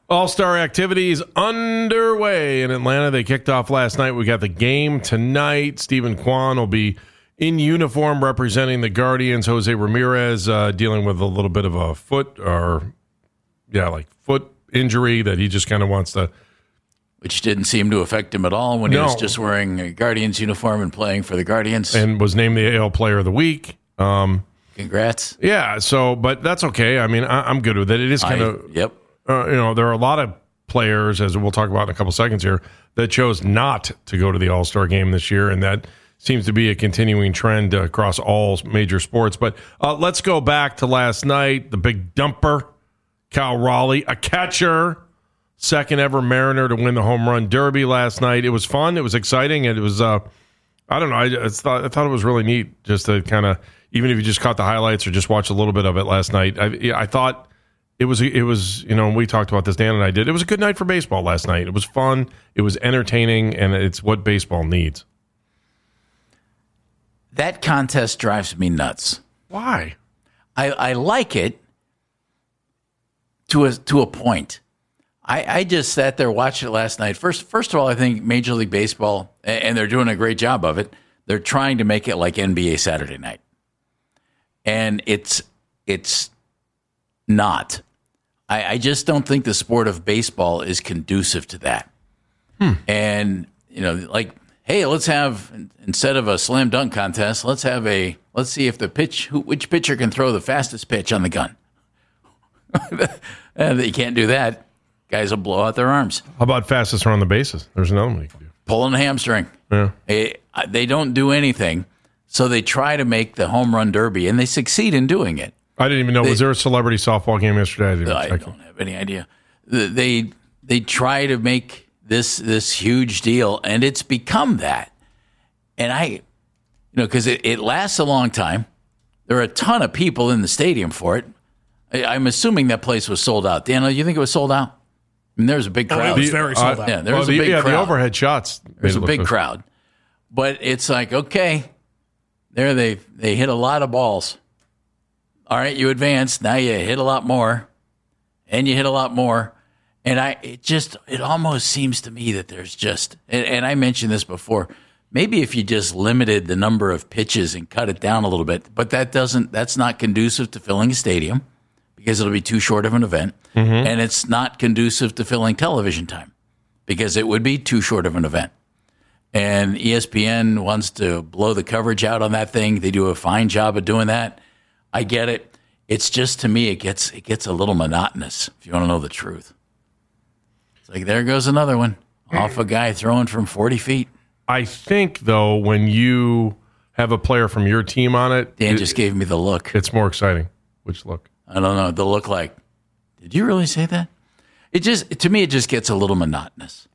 All-Star activities underway in Atlanta. They kicked off last night. We got the game tonight. Stephen Kwan will be in uniform representing the Guardians. Jose Ramirez dealing with a little bit of a foot injury that he just kind of wants to. Which didn't seem to affect him at all when he was just wearing a Guardians uniform and playing for the Guardians. And was named the AL Player of the Week. Congrats. Yeah, but that's okay. I mean, I'm good with it. It is kind of. Yep. There are a lot of players, as we'll talk about in a couple seconds here, that chose not to go to the All-Star game this year, and that seems to be a continuing trend across all major sports. But let's go back to last night. The big dumper, Cal Raleigh, a catcher, second ever Mariner to win the home run derby last night. It was fun. It was exciting. And it was, I don't know, I thought it was really neat just to kind of, even if you just caught the highlights or just watched a little bit of it last night, I thought it was, we talked about this, Dan and I did. It was a good night for baseball last night. It was fun. It was entertaining, and it's what baseball needs. That contest drives me nuts. Why? I like it to a point. I just sat there watching it last night. First of all, I think Major League Baseball, and they're doing a great job of it, they're trying to make it like NBA Saturday Night. And it's not. I just don't think the sport of baseball is conducive to that. And, hey, let's have, instead of a slam dunk contest, let's see if which pitcher can throw the fastest pitch on the gun. And you can't do that. Guys will blow out their arms. How about fastest around the bases? There's another one you can do. Pulling a hamstring. Yeah. They don't do anything, so they try to make the home run derby, and they succeed in doing it. I didn't even know. Was there a celebrity softball game yesterday? I don't have any idea. They try to make this huge deal, and it's become that. And because it lasts a long time. There are a ton of people in the stadium for it. I'm assuming that place was sold out. Daniel, you think it was sold out? I mean, there was a big crowd. It was very sold out. Yeah, there was a big crowd. The overhead shots. There's a big crowd. But it's like, okay, there they hit a lot of balls. All right, you advance. Now you hit a lot more, and you hit a lot more. And it almost seems to me that there's just, and I mentioned this before, maybe if you just limited the number of pitches and cut it down a little bit, but that's not conducive to filling a stadium because it'll be too short of an event. Mm-hmm. And it's not conducive to filling television time because it would be too short of an event. And ESPN wants to blow the coverage out on that thing. They do a fine job of doing that. I get it. It's just, to me, it gets a little monotonous, if you want to know the truth. It's like, there goes another one off a guy throwing from 40 feet. I think, though, when you have a player from your team on it. Dan just gave me the look. It's more exciting. Which look? I don't know. The look like, did you really say that? To me, it just gets a little monotonous.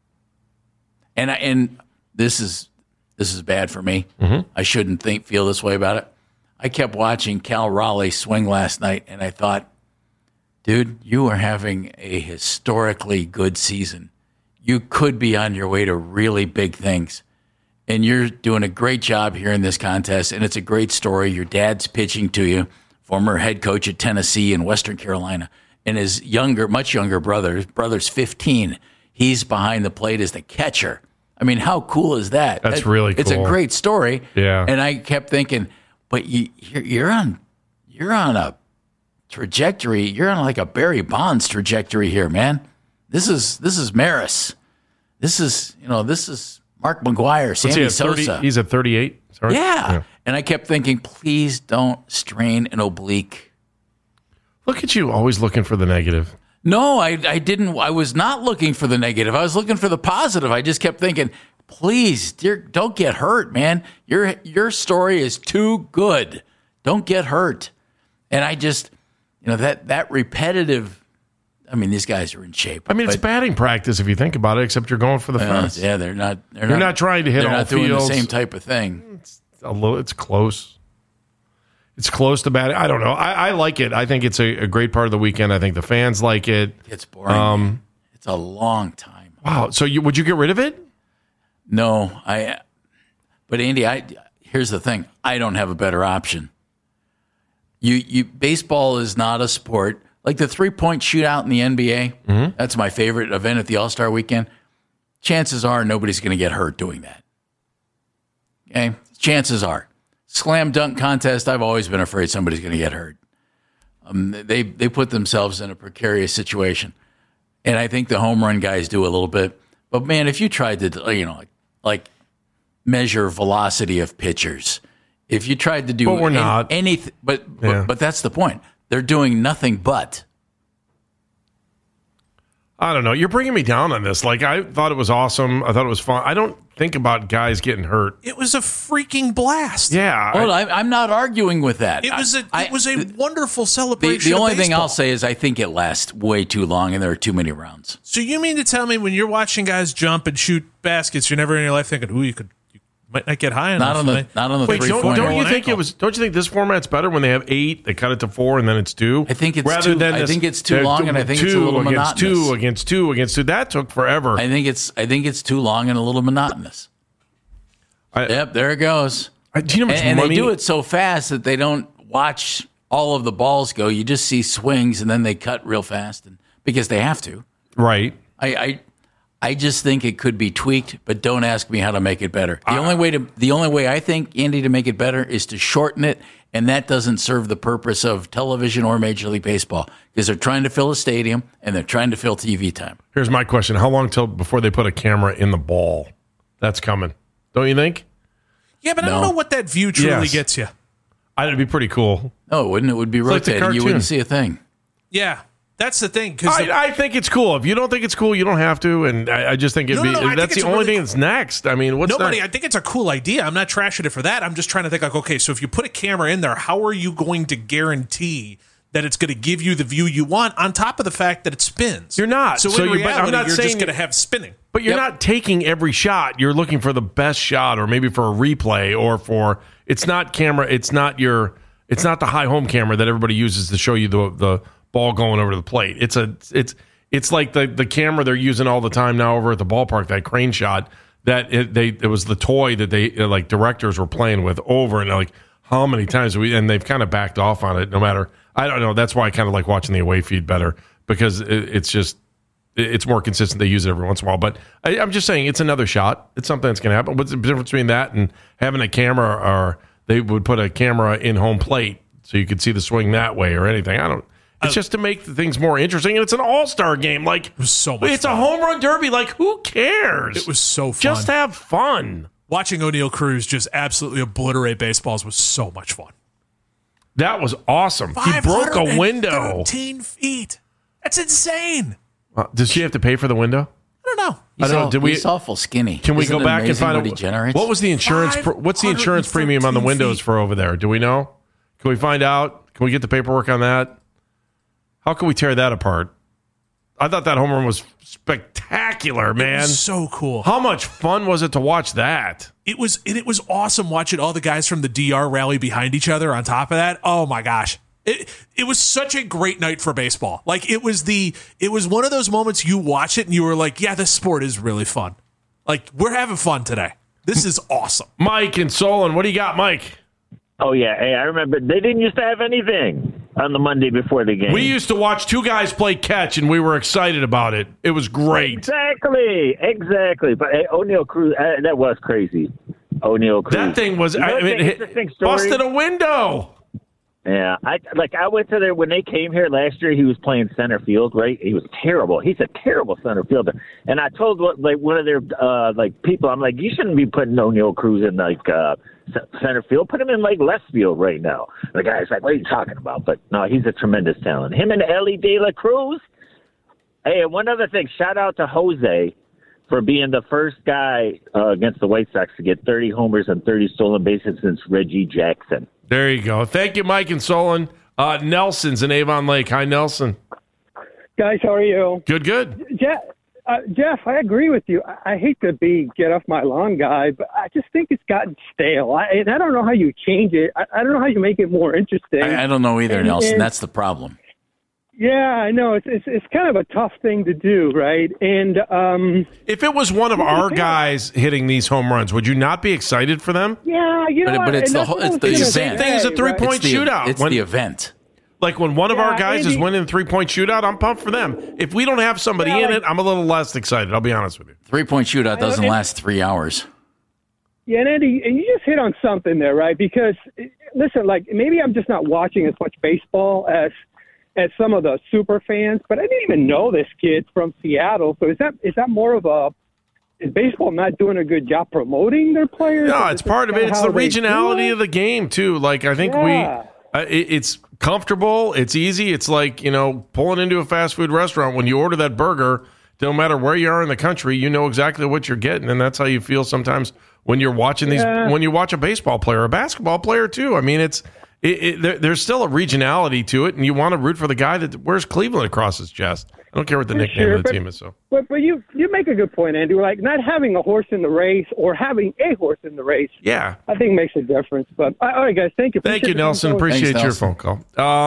And this is bad for me. Mm-hmm. I shouldn't feel this way about it. I kept watching Cal Raleigh swing last night, and I thought, dude, you are having a historically good season. You could be on your way to really big things. And you're doing a great job here in this contest, and it's a great story. Your dad's pitching to you, former head coach at Tennessee and Western Carolina. And his much younger brother, his brother's 15, he's behind the plate as the catcher. I mean, how cool is that? That's really cool. It's a great story. Yeah. And I kept thinking, but you're on a trajectory. You're on like a Barry Bonds trajectory here, man. This is Maris. This is Mark McGwire, Sammy Sosa. He's at 38. Sorry. Yeah. And I kept thinking, please don't strain an oblique. Look at you, always looking for the negative. No, I didn't. I was not looking for the negative. I was looking for the positive. I just kept thinking, please, don't get hurt, man. Your story is too good. Don't get hurt. And I just, that repetitive. I mean, these guys are in shape. I mean, it's batting practice if you think about it. Except you're going for the fence. Yeah, they're not. You're not trying to hit all fields. They're not doing the same type of thing. It's close. It's close to batting. I don't know. I like it. I think it's a great part of the weekend. I think the fans like it. It's boring. It's a long time. Wow. So would you get rid of it? No, but Andy, here's the thing. I don't have a better option. Baseball is not a sport. like the 3-point shootout in the NBA, that's my favorite event at the All-Star weekend. Chances are nobody's going to get hurt doing that. Okay? Chances are. Slam dunk contest, I've always been afraid somebody's going to get hurt. They put themselves in a precarious situation. And I think the home run guys do a little bit. But, man, if you tried to, like measure velocity of pitchers, if you tried to do but we're not. anything, but that's the point. They're doing nothing but. I don't know. You're bringing me down on this. Like, I thought it was awesome. I thought it was fun. I don't think about guys getting hurt. It was a freaking blast. Yeah. Well, I'm not arguing with that. It was a wonderful celebration. The only of thing baseball. I'll say is I think it lasts way too long and there are too many rounds. So you mean to tell me when you're watching guys jump and shoot baskets, you're never in your life thinking, "Ooh, you might not get high enough." Not on the Wait, 3-point. don't you think it was? Don't you think this format's better when they have 8? They cut it to 4, and then it's 2. I think it's too long, and I think it's a little monotonous. 2 against 2 against 2. That took forever. I think it's too long and a little monotonous. Yep, there it goes. Do you know how much and money? They do it so fast that they don't watch all of the balls go. You just see swings, and then they cut real fast, and because they have to. Right. I just think it could be tweaked, but don't ask me how to make it better. The only way I think, Andy, to make it better is to shorten it, and that doesn't serve the purpose of television or Major League Baseball because they're trying to fill a stadium and they're trying to fill TV time. Here's my question: how long till before they put a camera in the ball? That's coming, don't you think? Yeah, but I don't know what that view truly gets you. It'd be pretty cool. No, it wouldn't. It would be It's like the rotating. You wouldn't see a thing. Yeah. That's the thing. I think it's cool. If you don't think it's cool, you don't have to. And I just think it'd be. That's the only thing that's next. I mean, what's next? I think it's a cool idea. I'm not trashing it for that. I'm just trying to think like, okay, so if you put a camera in there, how are you going to guarantee that it's going to give you the view you want on top of the fact that it spins? You're not. So in reality, you're just going to have spinning. But you're not taking every shot. You're looking for the best shot, or maybe for a replay, or for it's not camera. It's not the high home camera that everybody uses to show you the ball going over to the plate. It's like the camera they're using all the time now over at the ballpark, that crane shot that it was the toy that they like directors were playing with over and like how many times and they've kind of backed off on it. No matter, I don't know. That's why I kind of like watching the away feed better because it's more consistent. They use it every once in a while, but I'm just saying it's another shot. It's something that's going to happen. What's the difference between that and having a camera, or they would put a camera in home plate so you could see the swing that way or anything? It's just to make the things more interesting, and it's an all-star game. Like, it was so much it's fun. A home run derby. Like, who cares? It was so fun. Just have fun. Watching O'Neal Cruz just absolutely obliterate baseballs was so much fun. That was awesome. He broke a window. 13 feet. That's insane. Does she have to pay for the window? I don't know. I don't know. He's awful skinny. Can we Isn't go back and find out what was the insurance? What's the insurance premium on the windows for over there? Do we know? Can we find out? Can we get the paperwork on that? How can we tear that apart? I thought that home run was spectacular, man. It was so cool. How much fun was it to watch that? It was awesome watching all the guys from the DR rally behind each other on top of that. Oh my gosh. It was such a great night for baseball. Like it was one of those moments you watch it and you were like, yeah, this sport is really fun. Like we're having fun today. This is awesome. Mike and Solon, what do you got, Mike? Oh, yeah. Hey, I remember they didn't used to have anything on the Monday before the game. We used to watch two guys play catch, and we were excited about it. It was great. Exactly. But hey, O'Neal Cruz, that was crazy. O'Neal Cruz. That thing was, busted a window. Yeah. I went to there when they came here last year. He was playing center field, right? He was terrible. He's a terrible center fielder. And I told one of their people, I'm like, you shouldn't be putting O'Neal Cruz in center field. Put him in left field right now. The guy's like, what are you talking about? But no, he's a tremendous talent. Him and Ellie De La Cruz. Hey, and one other thing, shout out to Jose for being the first guy against the White Sox to get 30 homers and 30 stolen bases since Reggie Jackson. There you go. Thank you, Mike and Solon. Nelson's in Avon Lake. Hi, Nelson. Guys, how are you? Good. Jeff, I agree with you. I hate to be get off my lawn guy, but I just think it's gotten stale. I don't know how you change it. I don't know how you make it more interesting. I don't know either, Nelson. That's the problem. Yeah, I know. It's kind of a tough thing to do, right? And if it was one of our guys hitting these home runs, would you not be excited for them? Yeah, but it's the same thing as a 3-point shootout. It's the event. Like when one of our guys Andy, is winning the 3-point shootout, I'm pumped for them. If we don't have somebody in it, I'm a little less excited. I'll be honest with you. 3-point shootout doesn't last 3 hours. Yeah, and Andy, and you just hit on something there, right? Because, listen, like maybe I'm just not watching as much baseball as some of the super fans, but I didn't even know this kid from Seattle. So is that more of is baseball not doing a good job promoting their players? No, it's part of it. It's the regionality of the game, too. Like, I think it's comfortable. It's easy. It's like, pulling into a fast food restaurant. When you order that burger, no matter where you are in the country, you know exactly what you're getting. And that's how you feel sometimes when you're watching when you watch a baseball player, a basketball player, too. I mean, there's still a regionality to it, and you want to root for the guy that wears Cleveland across his chest. I don't care what the nickname of the team is. So, but you make a good point, Andy. Like not having a horse in the race or having a horse in the race, yeah, I think makes a difference. But all right, guys, thank you. Thank you, Nelson. Appreciate your phone call.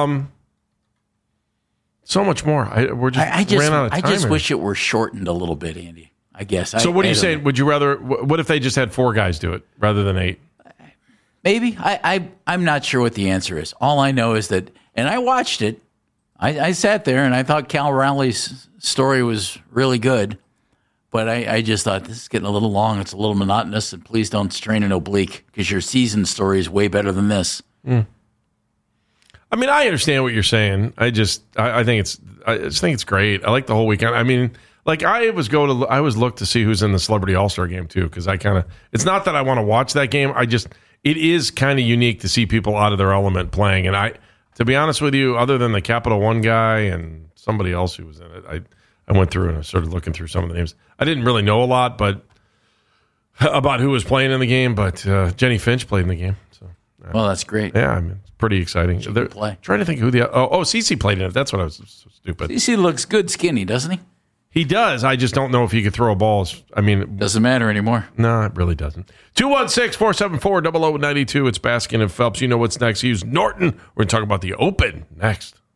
So much more. Ran out of time. I just wish it were shortened a little bit, Andy. I guess. So what are you saying? Would you rather? What if they just had 4 guys do it rather than 8? Maybe. I'm not sure what the answer is. All I know is that, and I watched it. I sat there and I thought Cal Rowley's story was really good, but I just thought this is getting a little long. It's a little monotonous, and please don't strain an oblique because your season story is way better than this. I mean, I understand what you're saying. I just think it's great. I like the whole weekend. I mean, like I always look to see who's in the Celebrity All-Star game too, because it's not that I want to watch that game. It is kind of unique to see people out of their element playing. And to be honest with you, other than the Capital One guy and somebody else who was in it, I went through and I started looking through some of the names. I didn't really know a lot, but about who was playing in the game. But Jenny Finch played in the game. So, well, that's great. Yeah, I mean, it's pretty exciting. Play. Trying to think who Cece played in it. That's what I was so stupid. Cece looks good skinny, doesn't he? He does. I just don't know if he could throw balls. I mean, doesn't matter anymore. No, it really doesn't. 216-474-0092. It's Baskin and Phelps. You know what's next. Use Norton. We're going to talk about the Open next.